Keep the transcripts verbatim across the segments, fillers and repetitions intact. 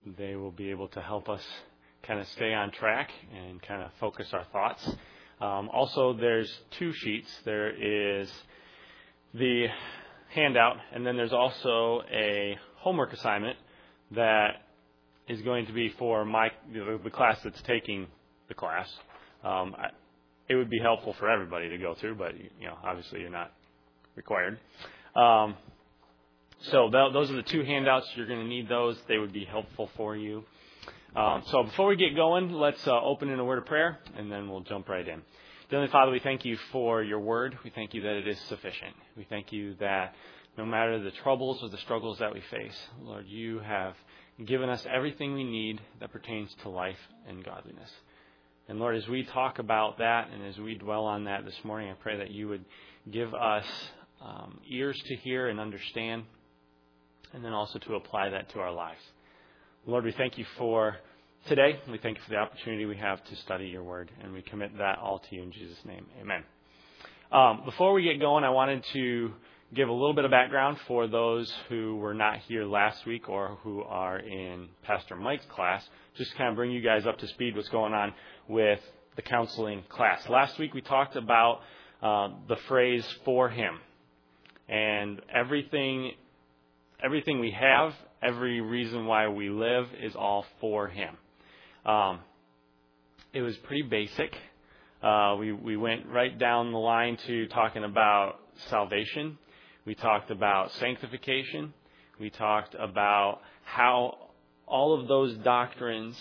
they will be able to help us kind of stay on track and kind of focus our thoughts. Um, also, there's two sheets. There is the handout, and then there's also a homework assignment that is going to be for my the, the class that's taking the class. Um, I, it would be helpful for everybody to go through, but you know, obviously you're not required. Um, so th- those are the two handouts. You're going to need those. They would be helpful for you. Um, so before we get going, let's uh, open in a word of prayer, and then we'll jump right in. Heavenly Father, we thank you for your word. We thank you that it is sufficient. We thank you that no matter the troubles or the struggles that we face, Lord, you have given us everything we need that pertains to life and godliness. And Lord, as we talk about that and as we dwell on that this morning, I pray that you would give us um, ears to hear and understand, and then also to apply that to our lives. Lord, we thank you for today. We thank you for the opportunity we have to study your word, and we commit that all to you in Jesus' name. Amen. Um, before we get going, I wanted to give a little bit of background for those who were not here last week or who are in Pastor Mike's class, just to kind of bring you guys up to speed what's going on with the counseling class. Last week we talked about uh, the phrase "for him," and everything, everything we have, every reason why we live is all for him. Um, it was pretty basic. Uh, we we went right down the line to talking about salvation. We talked about sanctification. We talked about how all of those doctrines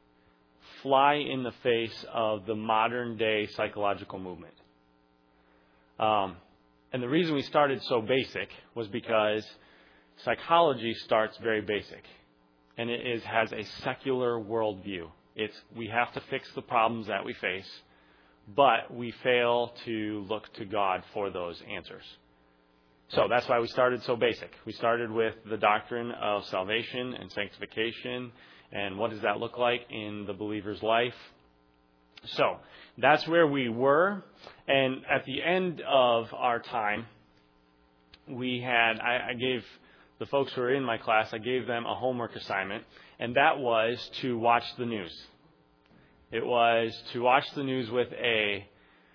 fly in the face of the modern day psychological movement. Um, and the reason we started so basic was because psychology starts very basic, and it is has a secular worldview. It's we have to fix the problems that we face, but we fail to look to God for those answers. So that's why we started so basic. We started with the doctrine of salvation and sanctification, and what does that look like in the believer's life. So that's where we were, and at the end of our time, we had, I, I gave the folks who were in my class, I gave them a homework assignment, and that was to watch the news. It was to watch the news with a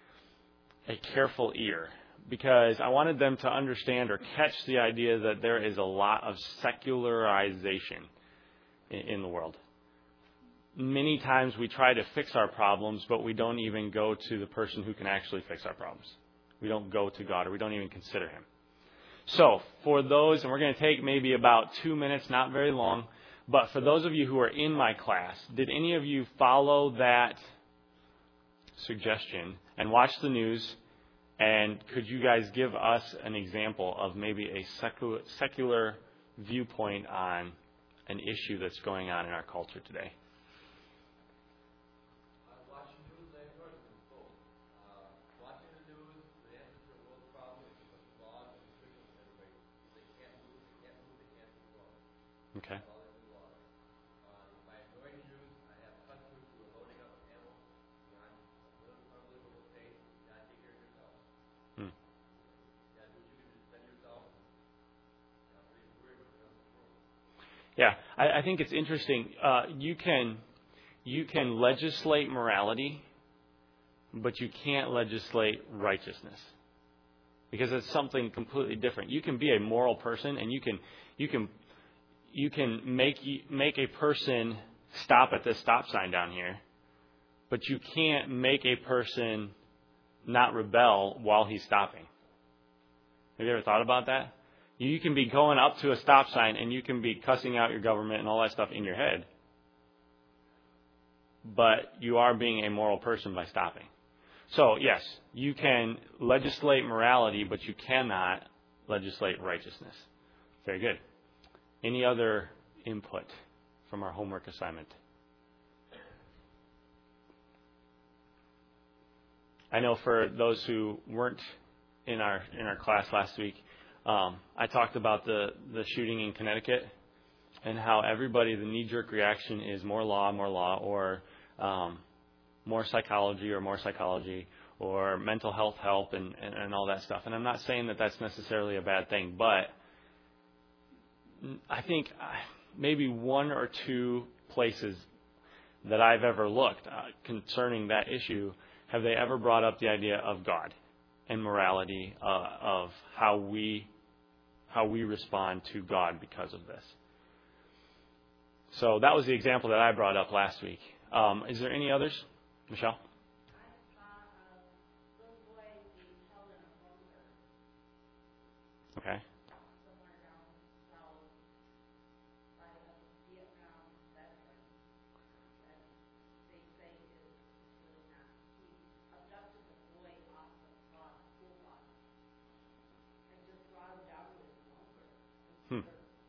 a careful ear, because I wanted them to understand or catch the idea that there is a lot of secularization in, in the world. Many times we try to fix our problems, but we don't even go to the person who can actually fix our problems. We don't go to God, or we don't even consider him. So for those, and we're going to take maybe about two minutes, not very long, but for those of you who are in my class, did any of you follow that suggestion and watch the news? And could you guys give us an example of maybe a secular, secular viewpoint on an issue that's going on in our culture today? Okay. Hmm. Yeah, I, I think it's interesting. Uh, you can you can legislate morality, but you can't legislate righteousness, because it's something completely different. You can be a moral person, and you can you can you can make make a person stop at this stop sign down here, but you can't make a person not rebel while he's stopping. Have you ever thought about that? You can be going up to a stop sign and you can be cussing out your government and all that stuff in your head, but you are being a moral person by stopping. So, yes, you can legislate morality, but you cannot legislate righteousness. Very good. Any other input from our homework assignment? I know for those who weren't in our in our class last week, um, I talked about the, the shooting in Connecticut and how everybody, the knee-jerk reaction is more law, more law, or um, more psychology or more psychology, or mental health help and, and, and all that stuff. And I'm not saying that that's necessarily a bad thing, but I think maybe one or two places that I've ever looked uh, concerning that issue, have they ever brought up the idea of God and morality, uh, of how we how we respond to God because of this. So that was the example that I brought up last week. Um, is there any others? Michelle? Okay. Hmm.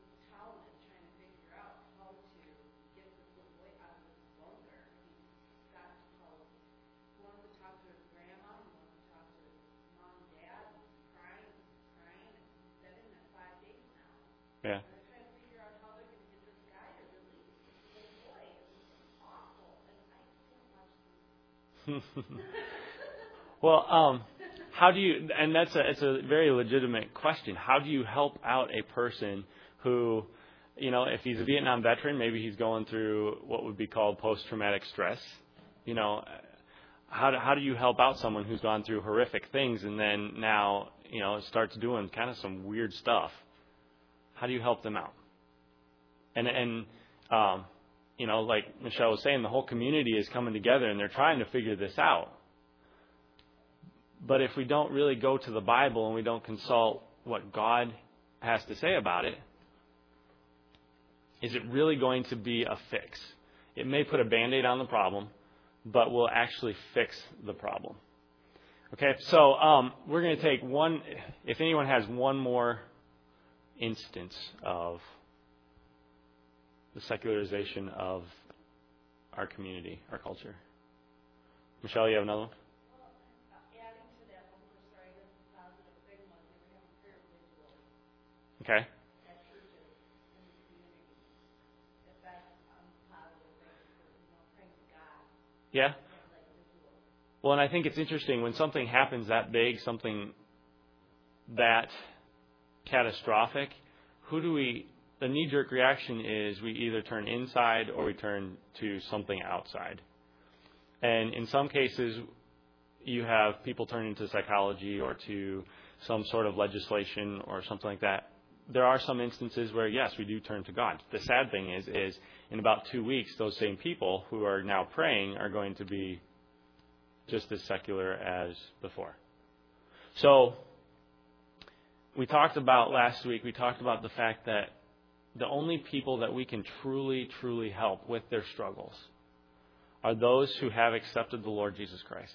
Yeah. Well, um, how do you? And that's a it's a very legitimate question. How do you help out a person who, you know, if he's a Vietnam veteran, maybe he's going through what would be called post-traumatic stress. You know, how do, how do you help out someone who's gone through horrific things and then now, you know, starts doing kind of some weird stuff? How do you help them out? And and um, you know, like Michelle was saying, the whole community is coming together and they're trying to figure this out. But if we don't really go to the Bible and we don't consult what God has to say about it, is it really going to be a fix? It may put a Band-Aid on the problem, but will actually fix the problem. Okay, so um, we're going to take one, if anyone has one more instance of the secularization of our community, our culture. Michelle, you have another one? Okay. Yeah. Well, and I think it's interesting when something happens that big, something that catastrophic, who do we, the knee-jerk reaction is we either turn inside or we turn to something outside. And in some cases, you have people turning to psychology or to some sort of legislation or something like that. There are some instances where, yes, we do turn to God. The sad thing is, is in about two weeks, those same people who are now praying are going to be just as secular as before. So we talked about last week, we talked about the fact that the only people that we can truly, truly help with their struggles are those who have accepted the Lord Jesus Christ.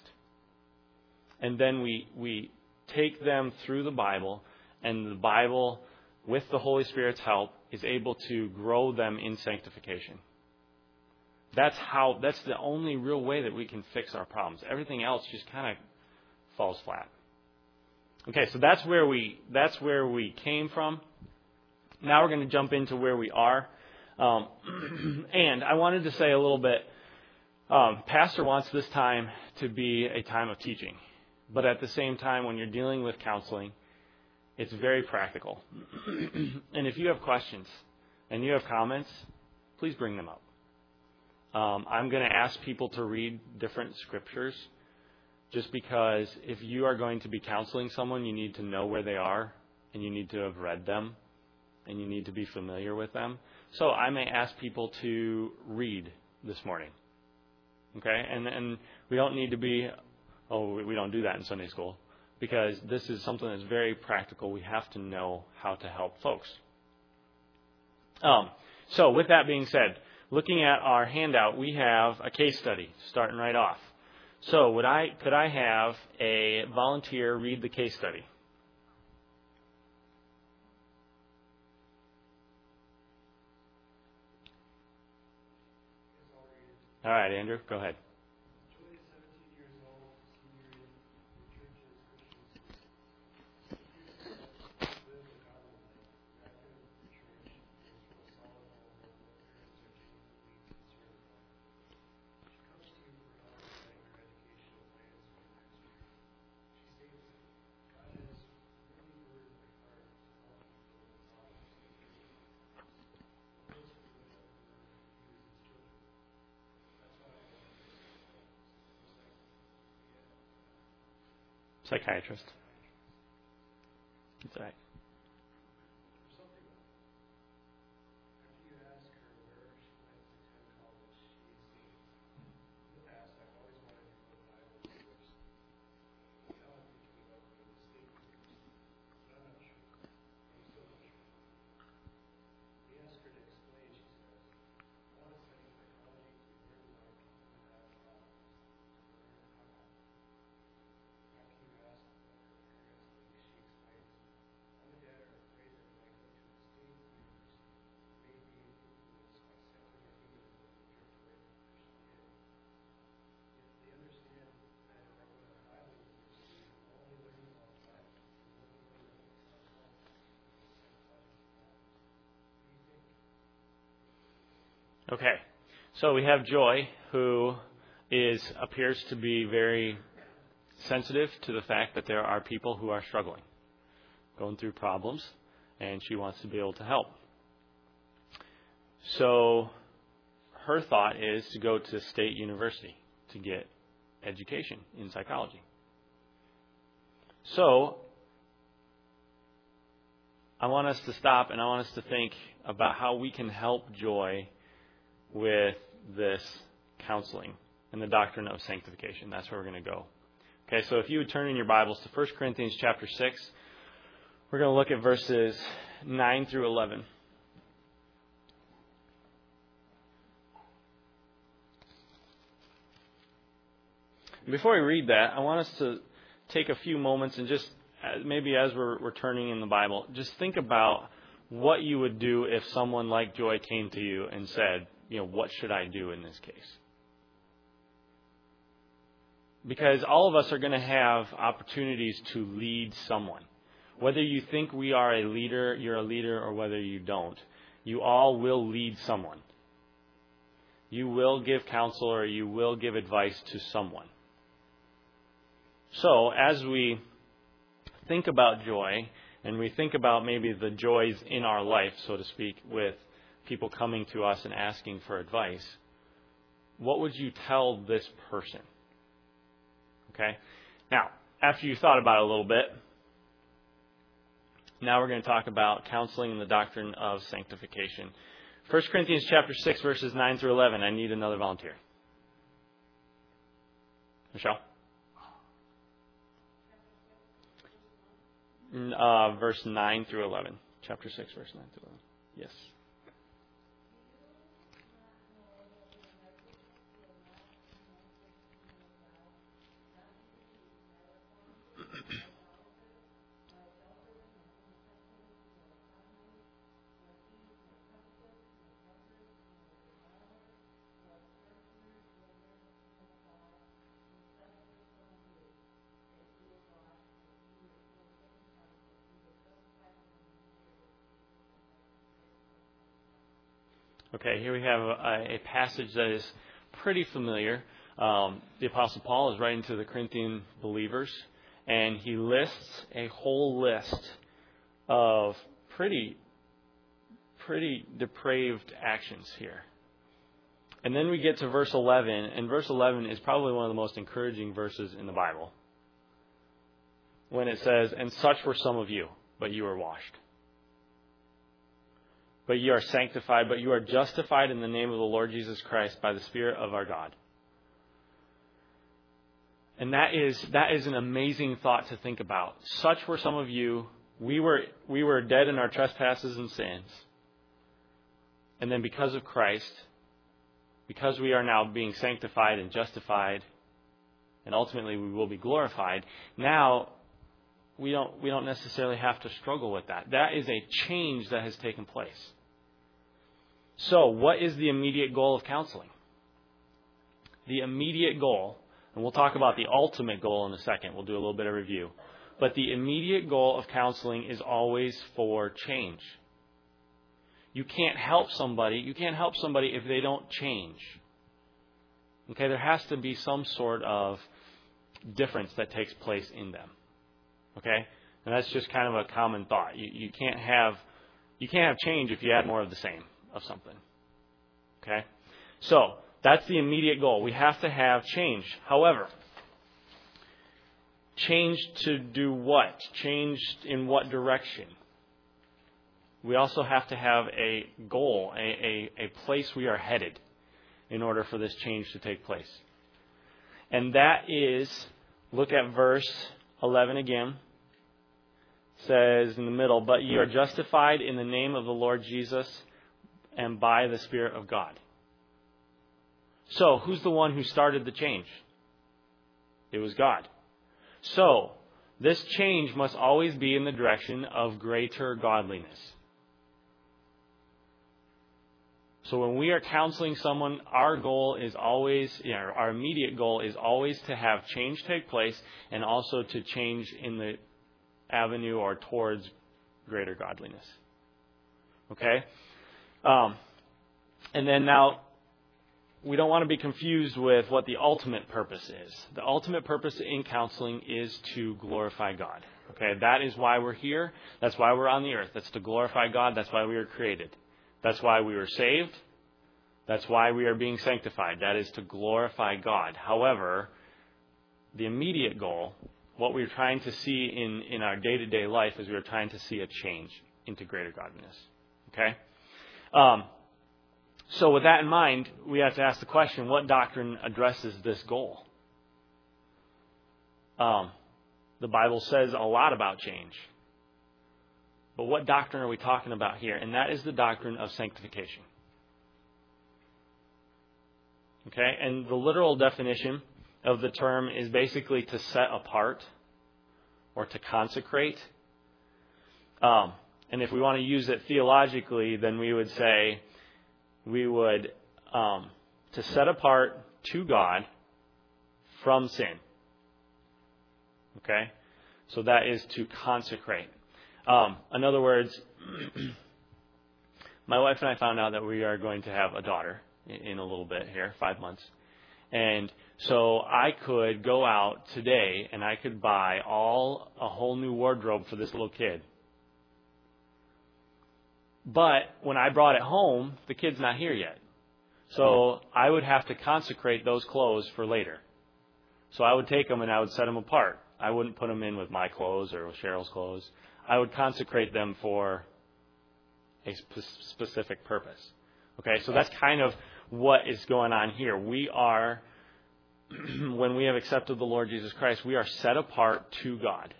And then we we take them through the Bible, and the Bible, with the Holy Spirit's help, is able to grow them in sanctification. That's how. That's the only real way that we can fix our problems. Everything else just kind of falls flat. Okay, so that's where we that's where we came from. Now we're going to jump into where we are, um, and I wanted to say a little bit. Um, Pastor wants this time to be a time of teaching, but at the same time, when you're dealing with counseling, it's very practical. And if you have questions and you have comments, please bring them up. Um, I'm going to ask people to read different scriptures just because if you are going to be counseling someone, you need to know where they are and you need to have read them and you need to be familiar with them. So I may ask people to read this morning. Okay? And, and we don't need to be, oh, we don't do that in Sunday school. Because this is something that's very practical. We have to know how to help folks. Um, so with that being said, looking at our handout, we have a case study starting right off. So would I could I have a volunteer read the case study? All right, Andrew, go ahead. Psychiatrist. That's right. Okay, so we have Joy, who is appears to be very sensitive to the fact that there are people who are struggling, going through problems, and she wants to be able to help. So her thought is to go to State University to get education in psychology. So I want us to stop and I want us to think about how we can help Joy with this counseling and the doctrine of sanctification. That's where we're going to go. Okay, so if you would turn in your Bibles to First Corinthians chapter six, we're going to look at verses nine through eleven. Before we read that, I want us to take a few moments and just, maybe as we're, we're turning in the Bible, just think about what you would do if someone like Joy came to you and said, you know, what should I do in this case? Because all of us are going to have opportunities to lead someone. Whether you think we are a leader, you're a leader, or whether you don't, you all will lead someone. You will give counsel or you will give advice to someone. So as we think about Joy, and we think about maybe the joys in our life, so to speak, with people coming to us and asking for advice, what would you tell this person? Okay? Now, after you thought about it a little bit, now we're going to talk about counseling and the doctrine of sanctification. First Corinthians chapter six, verses nine through eleven. I need another volunteer. Michelle? Uh, verse nine through eleven. Chapter six, verse nine through eleven. Yes. Okay, here we have a, a passage that is pretty familiar. Um, the Apostle Paul is writing to the Corinthian believers, and he lists a whole list of pretty, pretty depraved actions here. And then we get to verse eleven, and verse eleven is probably one of the most encouraging verses in the Bible. When it says, "And such were some of you, but you were washed. But you are sanctified, but you are justified in the name of the Lord Jesus Christ by the Spirit of our God." And that is that is an amazing thought to think about. Such were some of you. We were we were dead in our trespasses and sins. And then because of Christ, because we are now being sanctified and justified, and ultimately we will be glorified, now we don't we don't necessarily have to struggle with that. That is a change that has taken place. So, what is the immediate goal of counseling? The immediate goal, and we'll talk about the ultimate goal in a second. We'll do a little bit of review. But the immediate goal of counseling is always for change. You can't help somebody, you can't help somebody if they don't change. Okay, there has to be some sort of difference that takes place in them. Okay? And that's just kind of a common thought. You, you can't have you can't have change if you add more of the same of something. Okay? So, that's the immediate goal. We have to have change. However, Changed to do what? Changed in what direction? We also have to have a goal, a, a, a place we are headed in order for this change to take place. And that is, look at verse eleven again. It says in the middle, but ye are justified in the name of the Lord Jesus and by the Spirit of God. So, who's the one who started the change? It was God. So, this change must always be in the direction of greater godliness. So when we are counseling someone, our goal is always, you know, our immediate goal is always to have change take place and also to change in the avenue or towards greater godliness. Okay? Um, and then now, we don't want to be confused with what the ultimate purpose is. The ultimate purpose in counseling is to glorify God. Okay, that is why we're here. That's why we're on the earth. That's to glorify God. That's why we were created. That's why we were saved. That's why we are being sanctified. That is to glorify God. However, the immediate goal, what we're trying to see in, in our day-to-day life is we're trying to see a change into greater godliness. Okay? Um, So with that in mind, we have to ask the question, what doctrine addresses this goal? Um, the Bible says a lot about change. But what doctrine are we talking about here? And that is the doctrine of sanctification. Okay? And the literal definition of the term is basically to set apart or to consecrate. Um, and if we want to use it theologically, then we would say we would, um, to set apart to God from sin. Okay? So that is to consecrate. Um, in other words, my wife and I found out that we are going to have a daughter in, in a little bit here, five months. And so I could go out today and I could buy all a whole new wardrobe for this little kid. But when I brought it home, the kid's not here yet. So I would have to consecrate those clothes for later. So I would take them and I would set them apart. I wouldn't put them in with my clothes or with Cheryl's clothes. I would consecrate them for a sp- specific purpose. Okay, so that's kind of what is going on here. We are, when we have accepted the Lord Jesus Christ, we are set apart to God.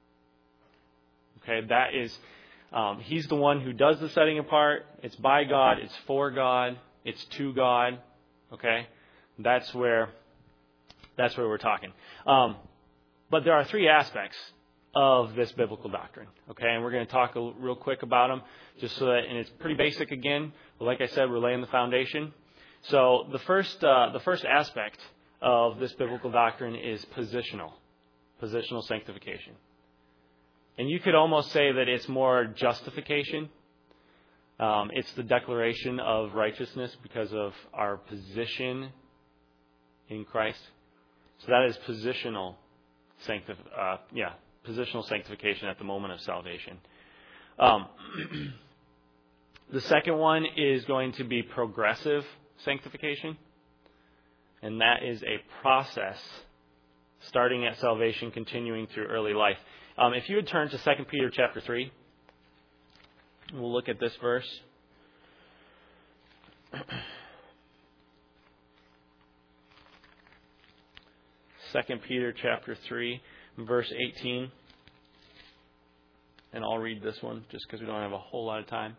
Okay, that is... Um, he's the one who does the setting apart. It's by God. It's for God. It's to God. Okay, that's where that's where we're talking. Um, but there are three aspects of this biblical doctrine. Okay, and we're going to talk a, real quick about them, just so that, and it's pretty basic again. But like I said, we're laying the foundation. So the first uh, the first aspect of this biblical doctrine is positional, positional sanctification. And you could almost say that it's more justification. Um, it's the declaration of righteousness because of our position in Christ. So that is positional sanctif- uh, yeah, positional sanctification at the moment of salvation. Um, the second one is going to be progressive sanctification. And that is a process starting at salvation, continuing through early life. Um, if you would turn to Second Peter chapter three, we'll look at this verse. Second Peter chapter three, verse eighteen. And I'll read this one just because we don't have a whole lot of time.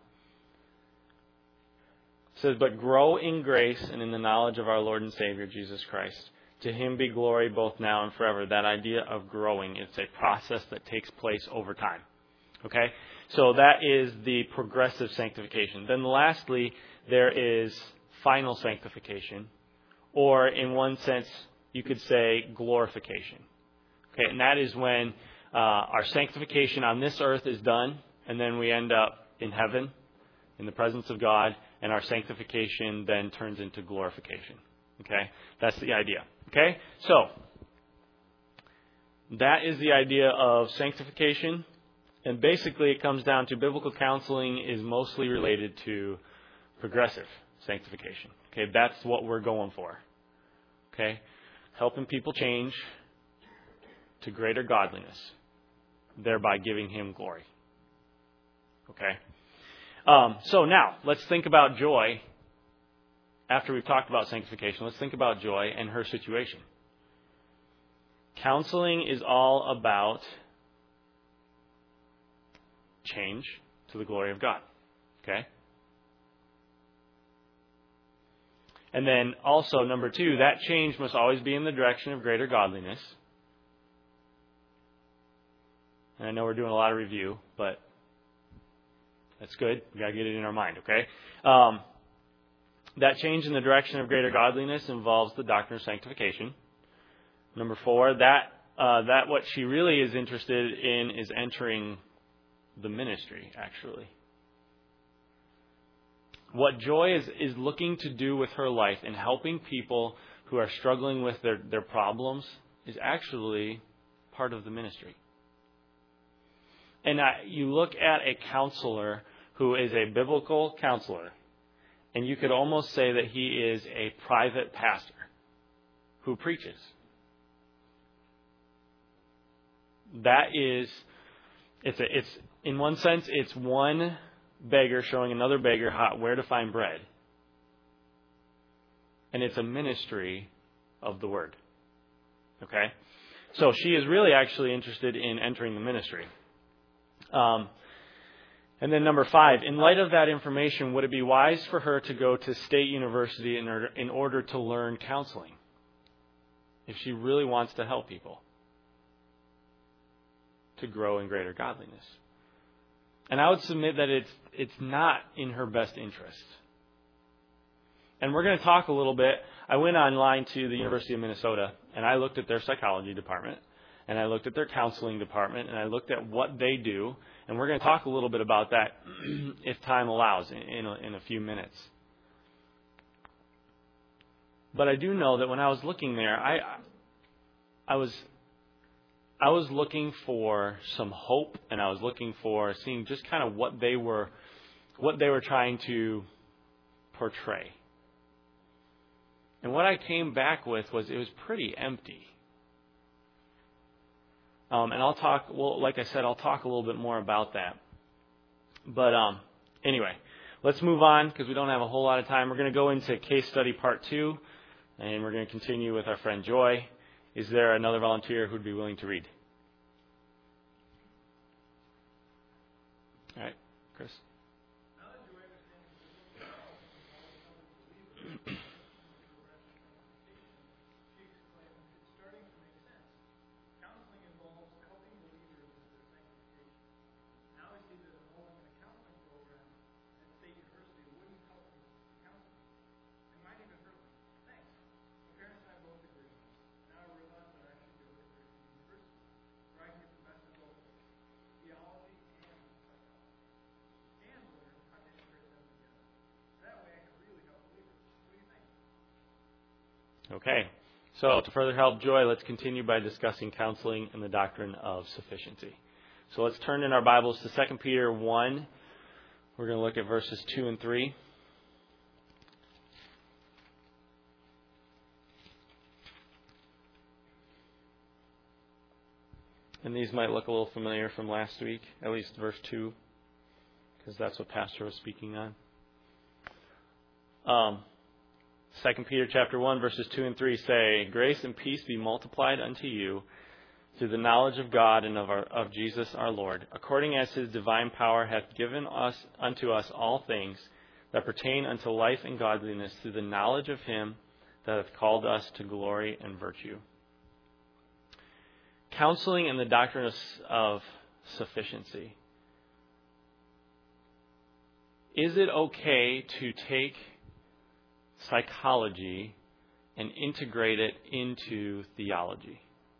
It says, but grow in grace and in the knowledge of our Lord and Savior, Jesus Christ. To him be glory both now and forever. That idea of growing, it's a process that takes place over time. Okay? So that is the progressive sanctification. Then lastly, there is final sanctification. Or in one sense, you could say glorification. Okay? And that is when uh, our sanctification on this earth is done, and then we end up in heaven, in the presence of God, and our sanctification then turns into glorification. Okay? That's the idea. Okay? So, that is the idea of sanctification. And basically it comes down to biblical counseling is mostly related to progressive sanctification. Okay? That's what we're going for. Okay? Helping people change to greater godliness, thereby giving Him glory. Okay? Um, so now, let's think about joy. After we've talked about sanctification, let's think about joy and her situation. Counseling is all about change to the glory of God. Okay? And then also, number two, that change must always be in the direction of greater godliness. And I know we're doing a lot of review, but that's good. We've got to get it in our mind, okay? Um, that change in the direction of greater godliness involves the doctrine of sanctification. Number four, that uh, that what she really is interested in is entering the ministry, actually. What Joy is, is looking to do with her life in helping people who are struggling with their, their problems is actually part of the ministry. And I, you look at a counselor who is a biblical counselor, and you could almost say that he is a private pastor who preaches. That is, it's a, it's in one sense, it's one beggar showing another beggar how, where to find bread. And it's a ministry of the Word. Okay? So she is really actually interested in entering the ministry. Um, and then number five, in light of that information, would it be wise for her to go to State University in order, in order to learn counseling? If she really wants to help people to grow in greater godliness. And I would submit that it's it's not in her best interest. And we're going to talk a little bit. I went online to the University of Minnesota, and I looked at their psychology department, and I looked at their counseling department, and I looked at what they do. And we're going to talk a little bit about that, if time allows, in, in, a, in a few minutes. But I do know that when I was looking there, I I was... I was looking for some hope, and I was looking for seeing just kind of what they were, what they were trying to portray. And what I came back with was it was pretty empty. Um, and I'll talk. Well, like I said, I'll talk a little bit more about that. But um, anyway, let's move on because we don't have a whole lot of time. We're going to go into case study part two, and we're going to continue with our friend Joy. Is there another volunteer who'd be willing to read? All right, Chris. Okay, so to further help Joy, let's continue by discussing counseling and the doctrine of sufficiency. So let's turn in our Bibles to Second Peter one. We're going to look at verses two and three. And these might look a little familiar from last week, at least verse two, because that's what Pastor was speaking on. Um. Second Peter chapter one, verses two and three say, "Grace and peace be multiplied unto you through the knowledge of God and of, our, of Jesus our Lord, according as His divine power hath given us unto us all things that pertain unto life and godliness through the knowledge of Him that hath called us to glory and virtue." Counseling and the doctrine of, of sufficiency. Is it okay to take psychology and integrate it into theology?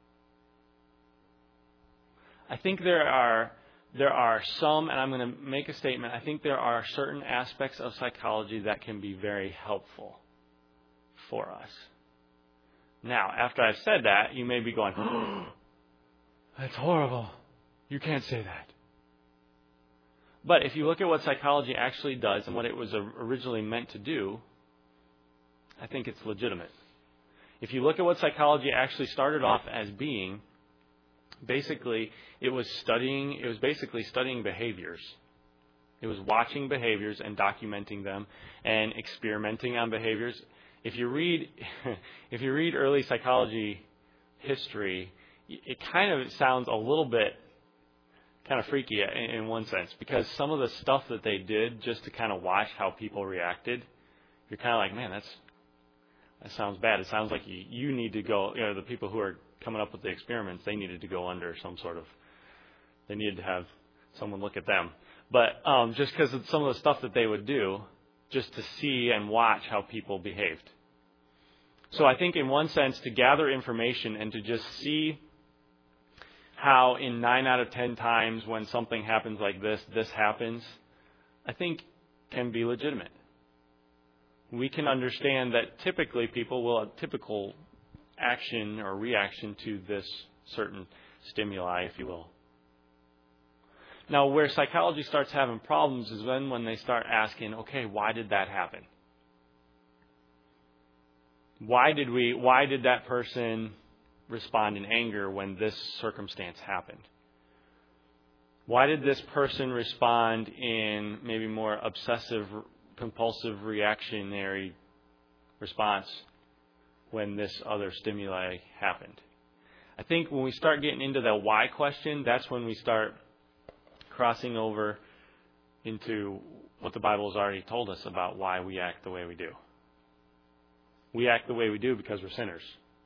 I think there are there are some, and I'm going to make a statement, I think there are certain aspects of psychology that can be very helpful for us. Now, after I've said that, you may be going, oh, that's horrible. You can't say that. But if you look at what psychology actually does and what it was originally meant to do, I think it's legitimate. If you look at what psychology actually started off as being, basically it was studying, it was basically studying behaviors. It was watching behaviors and documenting them and experimenting on behaviors. If you read, if you read early psychology history, it kind of sounds a little bit kind of freaky in one sense, because some of the stuff that they did just to kind of watch how people reacted, you're kind of like, man, that's that sounds bad. It sounds like you, you need to go, you know, the people who are coming up with the experiments, they needed to go under some sort of, they needed to have someone look at them. But um, just because of some of the stuff that they would do, just to see and watch how people behaved. So I think in one sense, to gather information and to just see how in nine out of ten times when something happens like this, this happens, I think can be legitimate. We can understand that typically people will have typical action or reaction to this certain stimuli, if you will. Now, where psychology starts having problems is then when they start asking, okay, why did that happen? Why did we, why did that person respond in anger when this circumstance happened? Why did this person respond in maybe more obsessive, compulsive, reactionary response when this other stimuli happened? I think when we start getting into the why question, that's when we start crossing over into what the Bible has already told us about why we act the way we do. We act the way we do because we're sinners.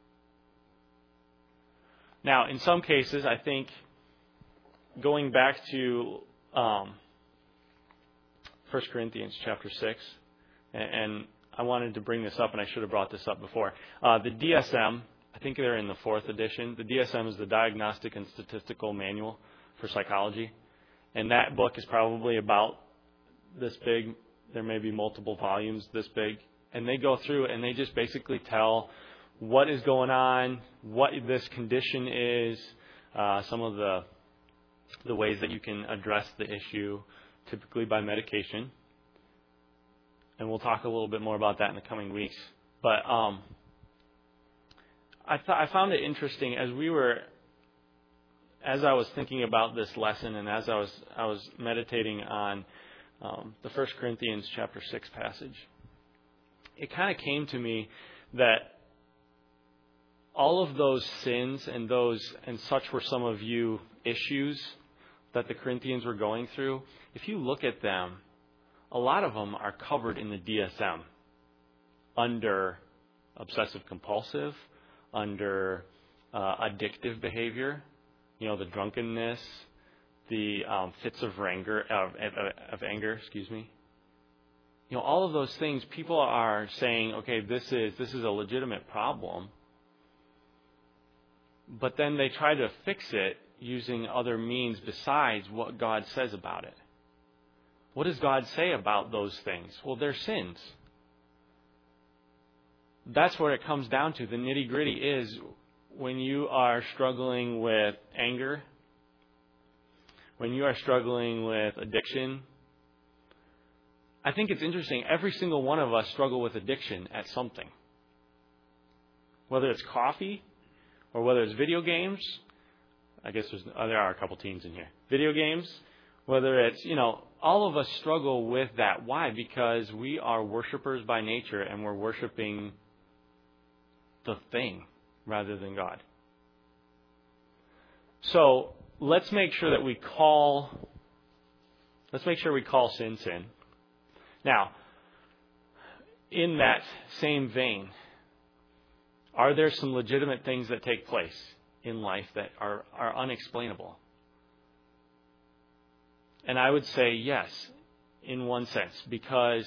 Now, in some cases, I think going back to um, First Corinthians chapter six, and, and I wanted to bring this up, and I should have brought this up before. Uh, the D S M, I think they're in the fourth edition. The D S M is the Diagnostic and Statistical Manual for Psychology. And that book is probably about this big. There may be multiple volumes this big. And they go through and they just basically tell what is going on, what this condition is, uh, some of the the ways that you can address the issue, typically by medication. And we'll talk a little bit more about that in the coming weeks. But um, I thought I found it interesting as we were, as I was thinking about this lesson, and as I was I was meditating on um, the First Corinthians chapter six passage. It kind of came to me that all of those sins and those and such were some of you issues that the Corinthians were going through. If you look at them, a lot of them are covered in the D S M under obsessive compulsive, under uh, addictive behavior, you know, the drunkenness, the um, fits of anger, of, of, of anger, excuse me. You know, all of those things, people are saying, okay, this is this is a legitimate problem. But then they try to fix it using other means besides what God says about it. What does God say about those things? Well, they're sins. That's what it comes down to. The nitty-gritty is when you are struggling with anger, when you are struggling with addiction. I think it's interesting. Every single one of us struggle with addiction at something. Whether it's coffee or whether it's video games. I guess there's, oh, there are a couple teens in here. Video games. Whether it's, you know, all of us struggle with that. Why? Because we are worshipers by nature and we're worshiping the thing rather than God. So let's make sure that we call, let's make sure we call sin sin. Now, in that same vein, are there some legitimate things that take place in life that are, are unexplainable? And I would say yes, in one sense, because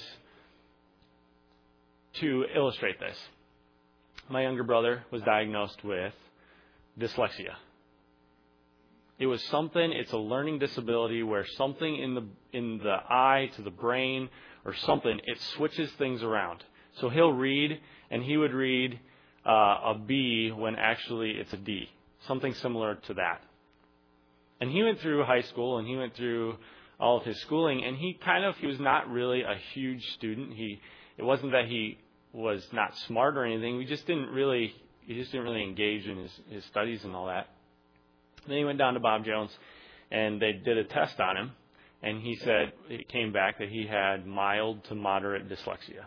to illustrate this, my younger brother was diagnosed with dyslexia. It was something, it's a learning disability where something in the in the eye to the brain or something, it switches things around. So he'll read, and he would read uh, a B when actually it's a D. Something similar to that. And he went through high school, and he went through all of his schooling, and he kind of, he was not really a huge student. He, it wasn't that he was not smart or anything. We just didn't really, he just didn't really engage in his, his studies and all that. Then he went down to Bob Jones, and they did a test on him, and he said it came back that he had mild to moderate dyslexia.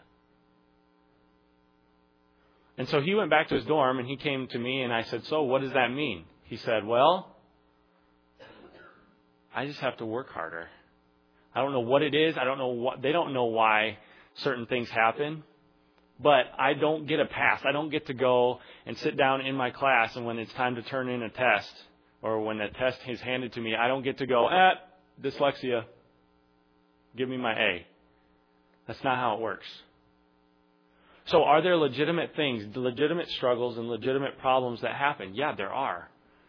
And so he went back to his dorm, and he came to me, and I said, so what does that mean? He said, well, I just have to work harder. I don't know what it is. I don't know what, they don't know why certain things happen, but I don't get a pass. I don't get to go and sit down in my class, and when it's time to turn in a test, or when a test is handed to me, I don't get to go, ah, dyslexia, give me my A. That's not how it works. So are there legitimate things, legitimate struggles and legitimate problems that happen? Yeah, there are.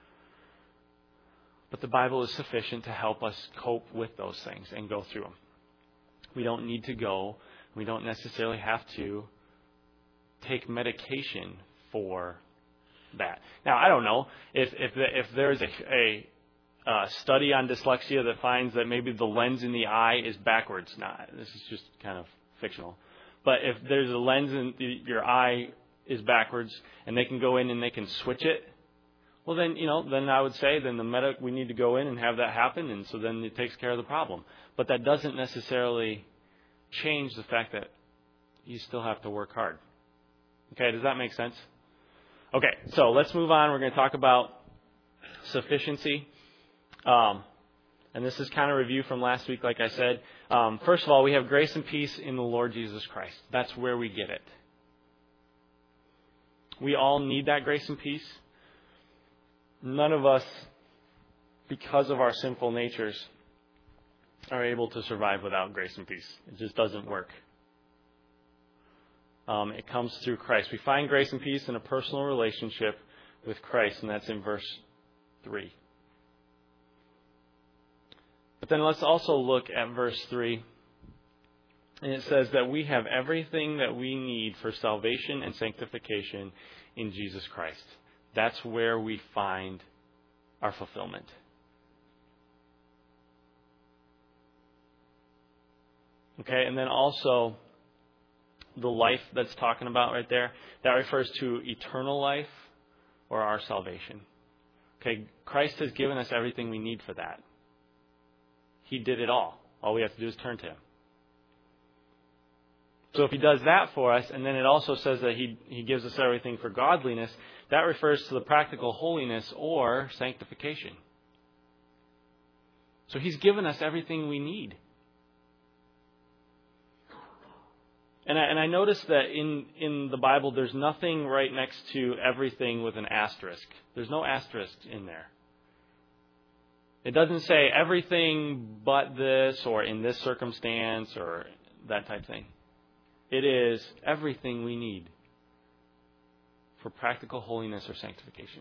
But the Bible is sufficient to help us cope with those things and go through them. We don't need to go. We don't necessarily have to take medication for that. Now, I don't know if if if there's a, a, a study on dyslexia that finds that maybe the lens in the eye is backwards. Now, this is just kind of fictional. But if there's a lens in the, your eye is backwards, and they can go in and they can switch it, well then, you know, then I would say then the medic we need to go in and have that happen, and so then it takes care of the problem. But that doesn't necessarily change the fact that you still have to work hard. Okay, does that make sense? Okay, so let's move on. We're going to talk about sufficiency. Um, and this is kind of review from last week, like I said. Um, first of all, we have grace and peace in the Lord Jesus Christ. That's where we get it. We all need that grace and peace. None of us, because of our sinful natures, are able to survive without grace and peace. It just doesn't work. Um, it comes through Christ. We find grace and peace in a personal relationship with Christ, and that's in verse three. But then let's also look at verse three. And it says that we have everything that we need for salvation and sanctification in Jesus Christ. That's where we find our fulfillment. Okay, and then also the life that's talking about right there, that refers to eternal life or our salvation. Okay, Christ has given us everything we need for that. He did it all. All we have to do is turn to Him. So if He does that for us, and then it also says that He He gives us everything for godliness, that refers to the practical holiness or sanctification. So He's given us everything we need. And I, and I noticed that in, in the Bible, there's nothing right next to everything with an asterisk. There's no asterisk in there. It doesn't say everything but this or in this circumstance or that type of thing. It is everything we need for practical holiness or sanctification.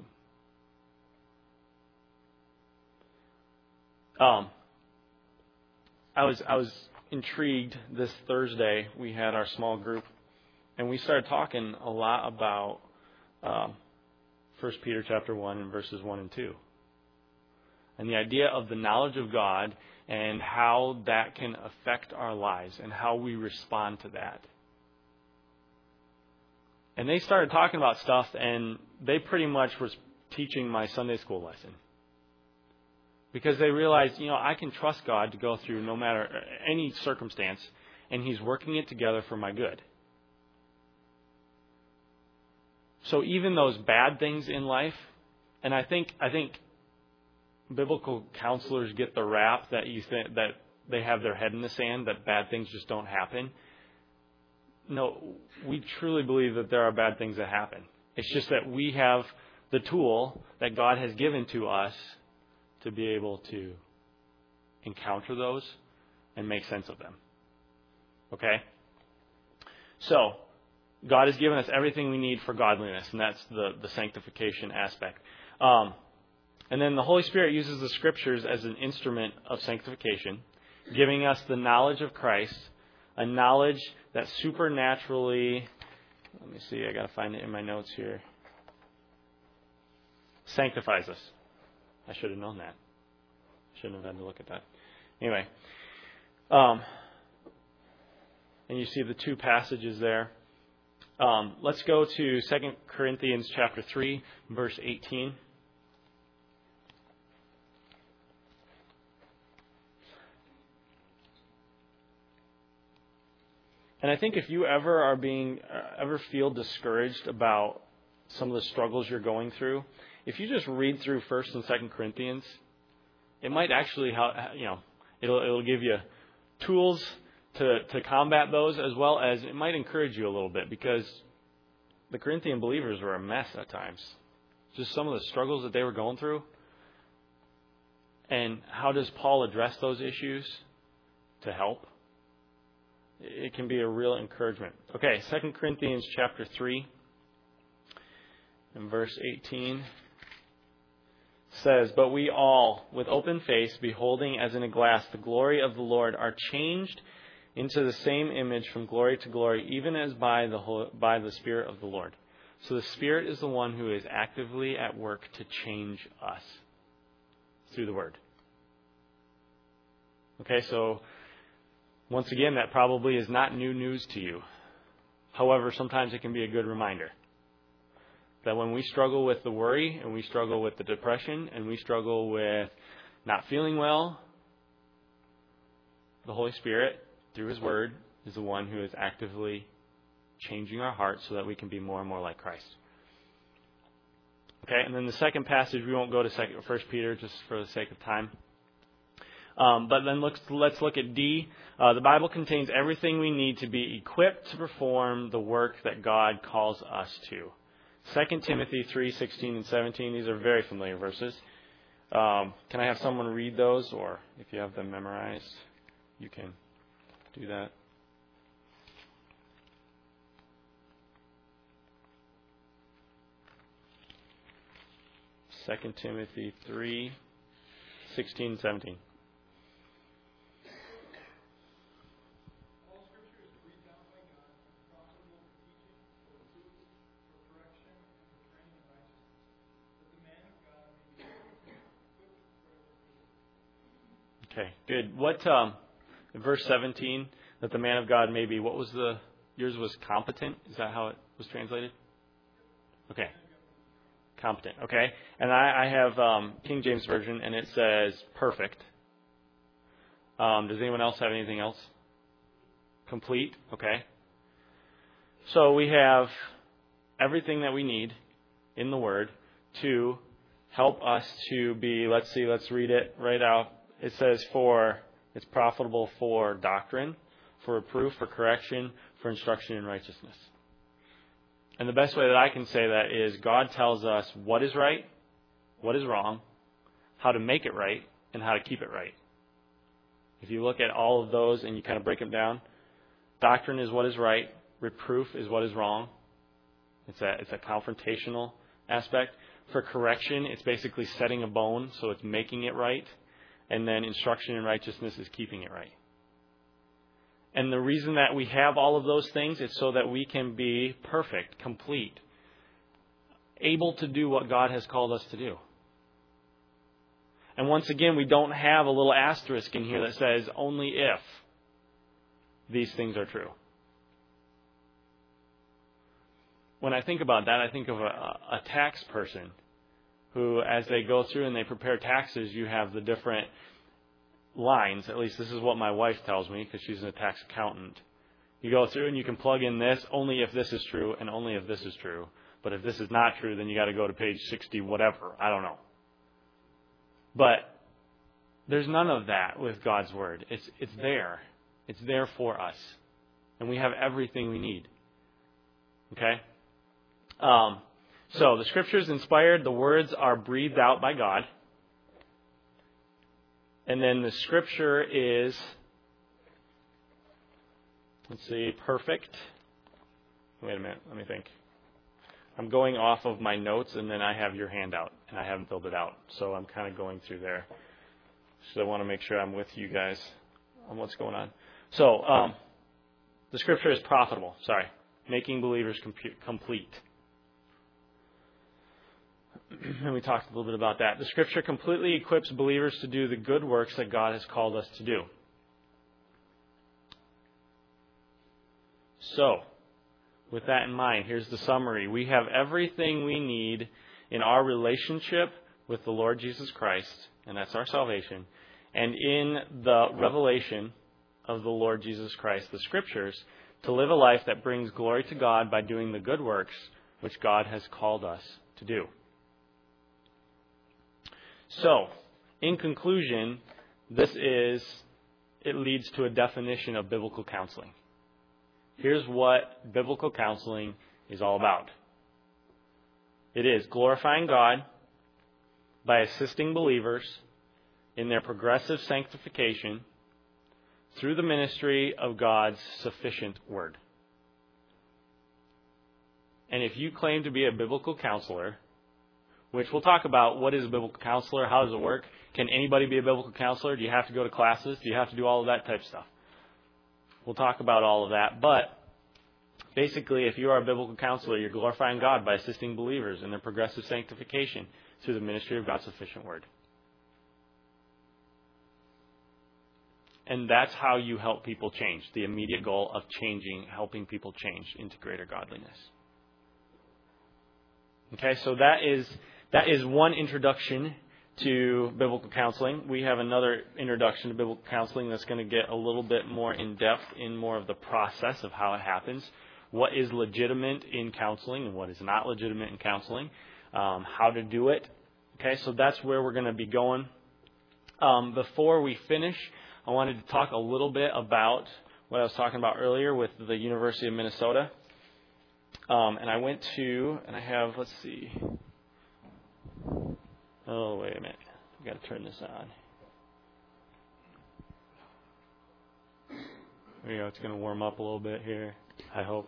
Um, I was I was intrigued this Thursday. We had our small group, and we started talking a lot about um, First Peter chapter one and verses one and two. And the idea of the knowledge of God and how that can affect our lives and how we respond to that. And they started talking about stuff, and they pretty much was teaching my Sunday school lesson. Because they realized, you know, I can trust God to go through no matter any circumstance, and He's working it together for my good. So even those bad things in life, and I think I think biblical counselors get the rap that you think that they have their head in the sand, that bad things just don't happen. No, we truly believe that there are bad things that happen. It's just that we have the tool that God has given to us to be able to encounter those and make sense of them. Okay? So, God has given us everything we need for godliness, and that's the, the sanctification aspect. Um, and then the Holy Spirit uses the Scriptures as an instrument of sanctification, giving us the knowledge of Christ, a knowledge that supernaturally, let me see, I got to find it in my notes here, sanctifies us. I should have known that. Shouldn't have had to look at that. Anyway, um, and you see the two passages there. Um, let's go to Second Corinthians chapter three, verse eighteen. And I think if you ever are being, uh, ever feel discouraged about some of the struggles you're going through, if you just read through First and Second Corinthians, it might actually, you know, it'll it'll give you tools to to combat those, as well as it might encourage you a little bit, because the Corinthian believers were a mess at times. Just some of the struggles that they were going through. And how does Paul address those issues to help? It can be a real encouragement. Okay, Second Corinthians chapter three and verse eighteen says, "But we all, with open face, beholding as in a glass the glory of the Lord, are changed into the same image from glory to glory, even as by the whole, by the Spirit of the Lord." So the Spirit is the one who is actively at work to change us through the Word. Okay, so once again, that probably is not new news to you. However, sometimes it can be a good reminder that when we struggle with the worry, and we struggle with the depression, and we struggle with not feeling well, the Holy Spirit, through His Word, is the one who is actively changing our hearts so that we can be more and more like Christ. Okay, and then the second passage, we won't go to second, First Peter just for the sake of time. Um, but then let's, let's look at D. Uh, the Bible contains everything we need to be equipped to perform the work that God calls us to. Second Timothy three, sixteen and seventeen. These are very familiar verses. Um, can I have someone read those? Or if you have them memorized, you can do that. Second Timothy three, sixteen and seventeen. Okay, good. What, um, verse seventeen, that the man of God may be, what was the, yours was competent? Is that how it was translated? Okay. Competent, okay. And I, I have um, King James Version, and it says perfect. Um, does anyone else have anything else? Complete, okay. So we have everything that we need in the Word to help us to be, let's see, let's read it right out. It says for, it's profitable for doctrine, for reproof, for correction, for instruction in righteousness. And the best way that I can say that is God tells us what is right, what is wrong, how to make it right, and how to keep it right. If you look at all of those and you kind of break them down, doctrine is what is right, reproof is what is wrong. It's a, it's a confrontational aspect. For correction, it's basically setting a bone, so it's making it right. And then instruction in righteousness is keeping it right. And the reason that we have all of those things is so that we can be perfect, complete, able to do what God has called us to do. And once again, we don't have a little asterisk in here that says only if these things are true. When I think about that, I think of a, a tax person who, as they go through and they prepare taxes, you have the different lines. At least this is what my wife tells me, because she's a tax accountant. You go through and you can plug in this only if this is true and only if this is true. But if this is not true, then you got to go to page sixty, whatever. I don't know. But there's none of that with God's Word. It's it's there. It's there for us. And we have everything we need. Okay? Um, so the Scripture is inspired. The words are breathed out by God. And then the Scripture is, let's see, perfect. Wait a minute. Let me think. I'm going off of my notes, and then I have your handout, and I haven't filled it out. So I'm kind of going through there. So I want to make sure I'm with you guys on what's going on. So um, the Scripture is profitable. Sorry. Making believers compu- complete. And we talked a little bit about that. The Scripture completely equips believers to do the good works that God has called us to do. So, with that in mind, here's the summary. We have everything we need in our relationship with the Lord Jesus Christ, and that's our salvation, and in the revelation of the Lord Jesus Christ, the Scriptures, to live a life that brings glory to God by doing the good works which God has called us to do. So, in conclusion, this is, it leads to a definition of biblical counseling. Here's what biblical counseling is all about. It is glorifying God by assisting believers in their progressive sanctification through the ministry of God's sufficient word. And if you claim to be a biblical counselor, which we'll talk about what is a biblical counselor, how does it work, can anybody be a biblical counselor, do you have to go to classes, do you have to do all of that type of stuff? We'll talk about all of that, but basically if you are a biblical counselor, you're glorifying God by assisting believers in their progressive sanctification through the ministry of God's sufficient word. And that's how you help people change. The immediate goal of changing, helping people change into greater godliness. Okay, so that is that is one introduction to biblical counseling. We have another introduction to biblical counseling that's going to get a little bit more in depth in more of the process of how it happens. What is legitimate in counseling and what is not legitimate in counseling. Um, how to do it. Okay, so that's where we're going to be going. Um, before we finish, I wanted to talk a little bit about what I was talking about earlier with the University of Minnesota. Um, and I went to, and I have, let's see. Oh, wait a minute. I've got to turn this on. There you go. It's going to warm up a little bit here, I hope.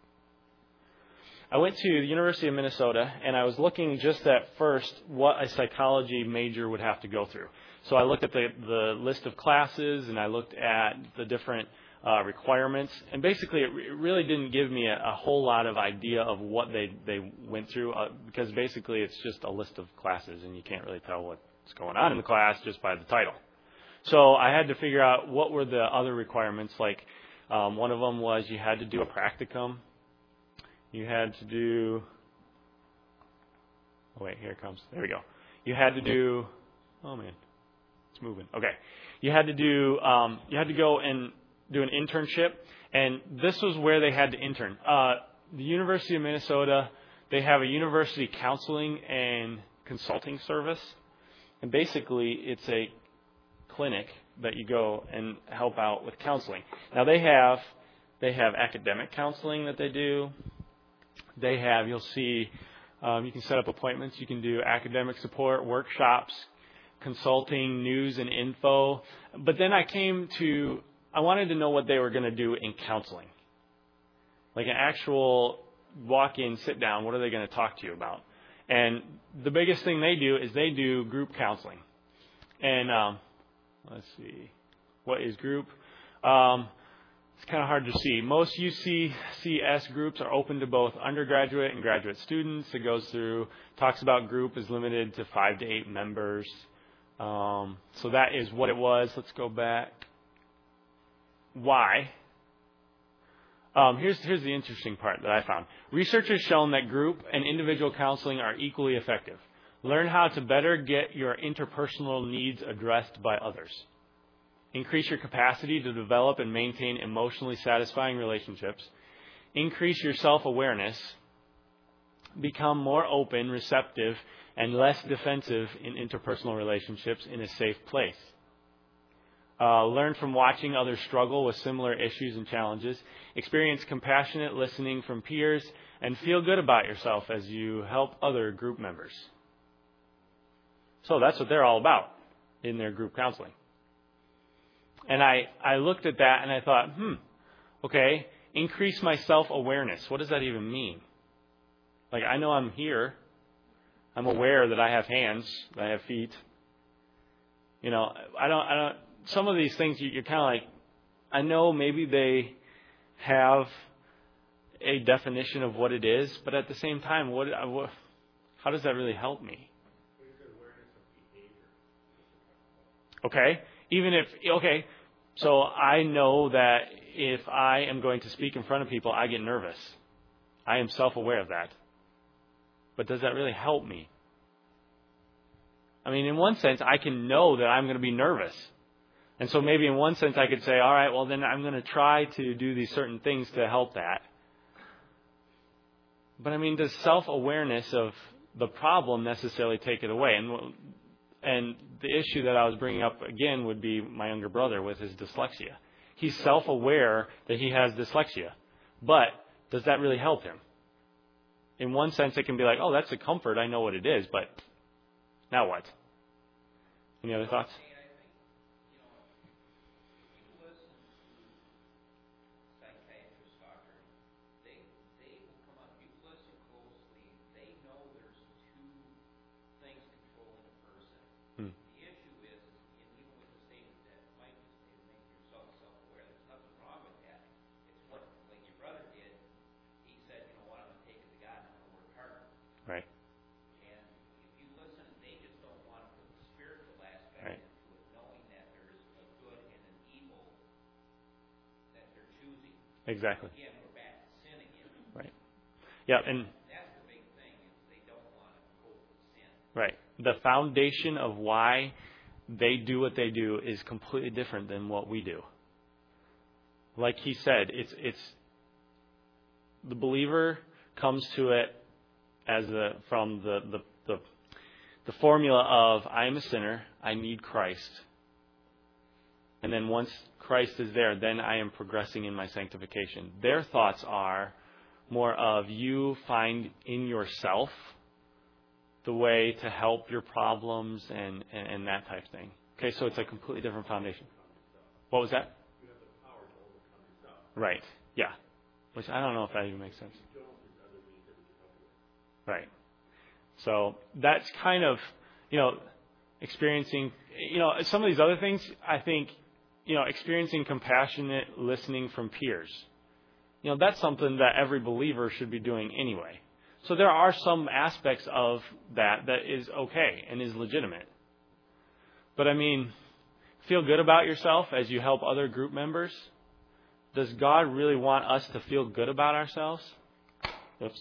I went to the University of Minnesota, and I was looking just at first what a psychology major would have to go through. So I looked at the, the list of classes, and I looked at the different uh, requirements, and basically it, re- it really didn't give me a, a whole lot of idea of what they, they went through, uh, because basically it's just a list of classes, and you can't really tell what's going on in the class just by the title. So I had to figure out what were the other requirements. Like um, one of them was you had to do a practicum. You had to do, oh wait, here it comes. There we go. You had to do, oh man, it's moving. Okay. You had to do, um, you had to go and do an internship, and this was where they had to intern. Uh, the University of Minnesota, they have a university counseling and consulting service, and basically it's a clinic that you go and help out with counseling. Now they have, they have academic counseling that they do. They have, you'll see, um, you can set up appointments. You can do academic support, workshops, consulting, news and info. But then I came to, I wanted to know what they were going to do in counseling. Like an actual walk-in, sit down, what are they going to talk to you about? And the biggest thing they do is they do group counseling. And um, let's see, what is group? Um, It's kind of hard to see. Most U C C S groups are open to both undergraduate and graduate students. It goes through, talks about group is limited to five to eight members. Um, so that is what it was. Let's go back. Why? Um, here's, here's the interesting part that I found. Research has shown that group and individual counseling are equally effective. Learn how to better get your interpersonal needs addressed by others. Increase your capacity to develop and maintain emotionally satisfying relationships. Increase your self-awareness. Become more open, receptive, and less defensive in interpersonal relationships in a safe place. Uh, learn from watching others struggle with similar issues and challenges. Experience compassionate listening from peers, and feel good about yourself as you help other group members. So that's what they're all about in their group counseling. And I, I looked at that and I thought, hmm, okay, increase my self-awareness. What does that even mean? Like, I know I'm here. I'm aware that I have hands, that I have feet. You know, I don't, I don't, some of these things you, you're kind of like, I know maybe they have a definition of what it is, but at the same time, what, what how does that really help me? Okay, even if, okay, so I know that if I am going to speak in front of people, I get nervous. I am self-aware of that. But does that really help me? I mean, in one sense, I can know that I'm going to be nervous. And so maybe in one sense I could say, all right, well then I'm going to try to do these certain things to help that. But I mean, does self-awareness of the problem necessarily take it away? And and the issue that I was bringing up again would be my younger brother with his dyslexia. He's self-aware that he has dyslexia. But does that really help him? In one sense, it can be like, oh, that's a comfort. I know what it is. But now what? Any other thoughts? Right. And if you listen, they just don't want to put the spiritual aspect right. into it, knowing that there's a good and an evil that they're choosing. Exactly. Again, we're back to sin again. Right. Yeah, and that's the big thing is they don't want to go with sin. Right. The foundation of why they do what they do is completely different than what we do. Like he said, it's it's the believer comes to it as the from the, the the the formula of I am a sinner, I need Christ. And then once Christ is there, then I am progressing in my sanctification. Their thoughts are more of you find in yourself the way to help your problems and, and, and that type of thing. Okay, so it's a completely different foundation. What was that? You have the power to overcome yourself. Right, yeah. Which I don't know if that even makes sense. Right. So that's kind of, you know, experiencing, you know, some of these other things, I think, you know, experiencing compassionate listening from peers. You know, that's something that every believer should be doing anyway. So there are some aspects of that that is okay and is legitimate. But I mean, feel good about yourself as you help other group members. Does God really want us to feel good about ourselves? Oops.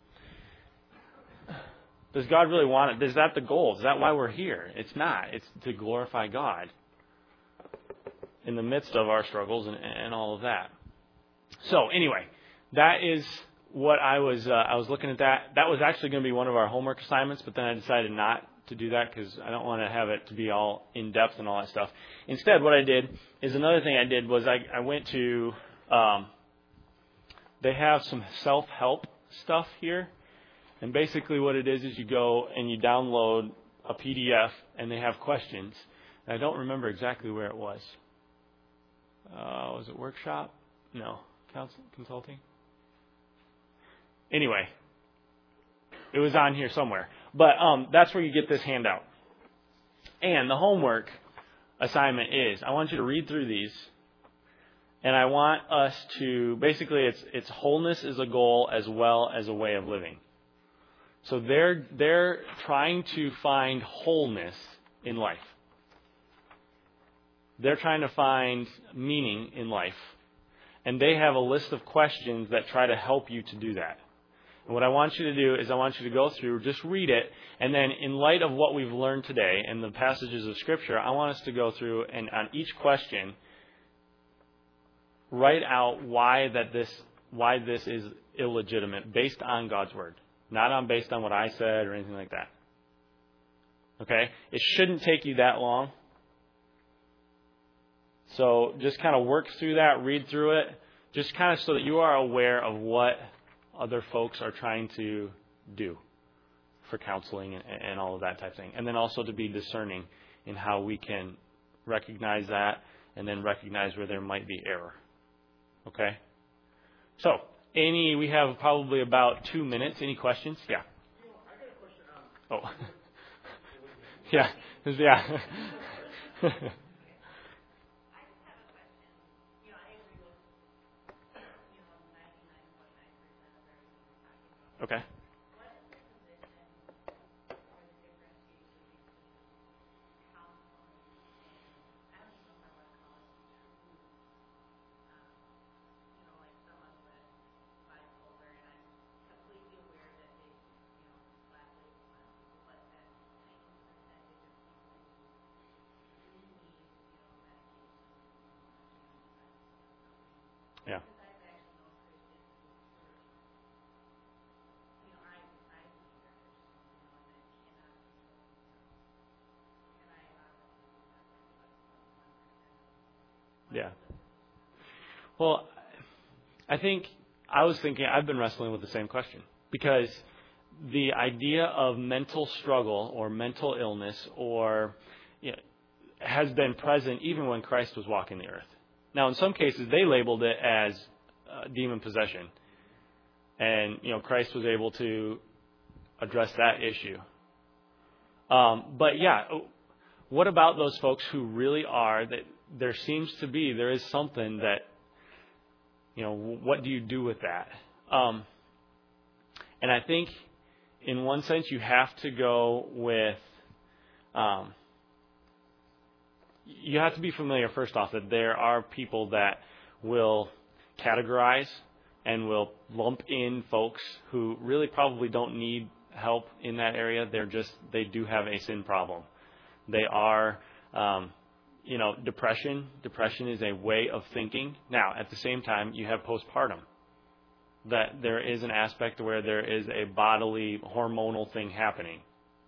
Does God really want it? Is that the goal? Is that why we're here? It's not. It's to glorify God in the midst of our struggles and, and all of that. So anyway, that is what I was. Uh, I was looking at that. That was actually going to be one of our homework assignments, but then I decided not to do that because I don't want to have it to be all in depth and all that stuff. Instead, what I did is another thing I did was I, I went to. Um, they have some self-help stuff here. And basically what it is is you go and you download a P D F and they have questions. And I don't remember exactly where it was. Uh, was it workshop? No. Counsel, consulting? Anyway, it was on here somewhere. But um, that's where you get this handout. And the homework assignment is, I want you to read through these. And I want us to, basically it's it's wholeness is a goal as well as a way of living. So they're they're trying to find wholeness in life. They're trying to find meaning in life. And they have a list of questions that try to help you to do that. And what I want you to do is I want you to go through, just read it, and then in light of what we've learned today and the passages of Scripture, I want us to go through and on each question, write out why that this why this is illegitimate based on God's Word. Not on based on what I said or anything like that. Okay? It shouldn't take you that long. So just kind of work through that, read through it, just kind of so that you are aware of what other folks are trying to do for counseling and, and all of that type of thing. And then also to be discerning in how we can recognize that and then recognize where there might be error. Okay? So, Any, we have probably about two minutes. Any questions? Yeah. You know, I got a question. Um, oh. yeah. Yeah. Okay. Yeah. Yeah. Well, I think I was thinking, I've been wrestling with the same question, because the idea of mental struggle or mental illness or, you know, has been present even when Christ was walking the earth. Now, in some cases, they labeled it as uh, demon possession. And, you know, Christ was able to address that issue. Um, but, yeah, what about those folks who really are, that there seems to be, there is something that, you know, what do you do with that? Um, and I think in one sense you have to go with, um, you have to be familiar first off that there are people that will categorize and will lump in folks who really probably don't need help in that area. They're just, they do have a sin problem. They are, um, you know, depression. Depression is a way of thinking. Now, at the same time, you have postpartum. That there is an aspect where there is a bodily, hormonal thing happening.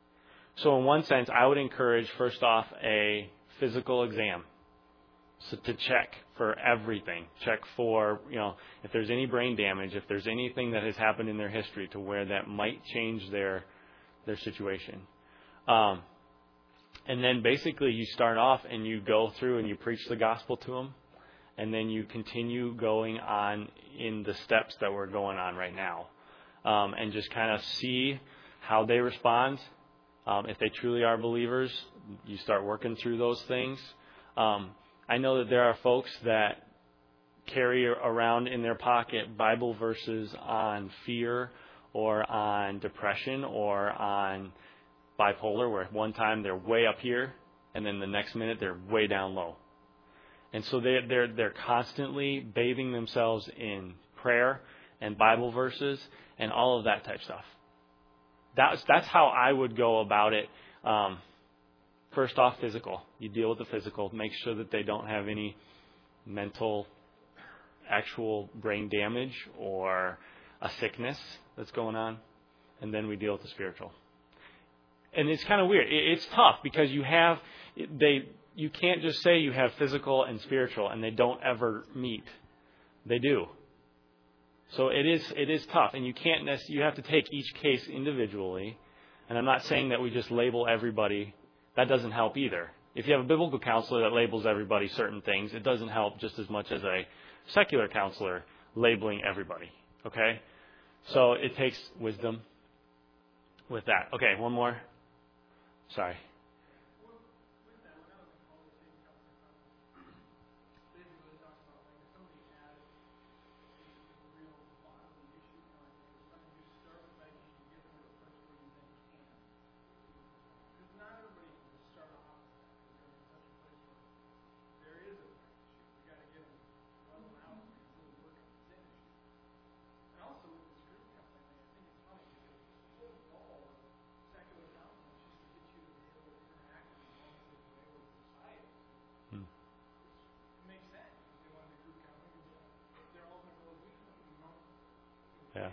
So in one sense, I would encourage, first off, a physical exam. So to check for everything. Check for, you know, if there's any brain damage, if there's anything that has happened in their history to where that might change their their situation. Um, and then basically you start off and you go through and you preach the gospel to them. And then you continue going on in the steps that we're going on right now. Um, and just kind of see how they respond. Um, if they truly are believers, you start working through those things. Um, I know that there are folks that carry around in their pocket Bible verses on fear or on depression or on bipolar, where at one time they're way up here and then the next minute they're way down low. And so they, they're they're constantly bathing themselves in prayer and Bible verses and all of that type stuff. That's that's how I would go about it. Um, first off, physical. You deal with the physical. Make sure that they don't have any mental, actual brain damage or a sickness that's going on. And then we deal with the spiritual. And it's kind of weird. It's tough because you have they. You can't just say you have physical and spiritual and they don't ever meet. They do. So it is it is tough, and you can't necessarily, you have to take each case individually. And I'm not saying that we just label everybody. That doesn't help either. If you have a biblical counselor that labels everybody certain things, it doesn't help just as much as a secular counselor labeling everybody. Okay? So it takes wisdom with that. Okay, one more. Sorry. Yeah.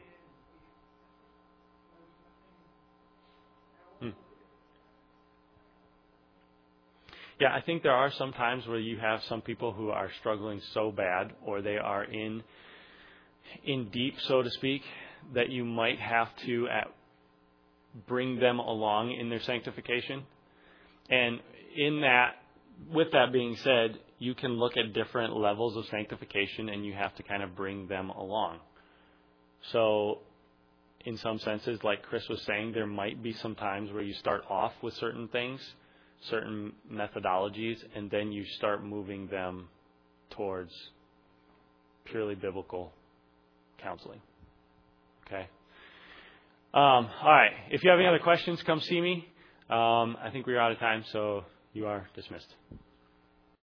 Hmm. Yeah, I think there are some times where you have some people who are struggling so bad, or they are in in deep, so to speak, that you might have to at, bring them along in their sanctification. And in that, with that being said, you can look at different levels of sanctification, and you have to kind of bring them along. So in some senses, like Chris was saying, there might be some times where you start off with certain things, certain methodologies, and then you start moving them towards purely biblical counseling. Okay? Um, all right. If you have any other questions, come see me. Um, I think we're out of time, so you are dismissed.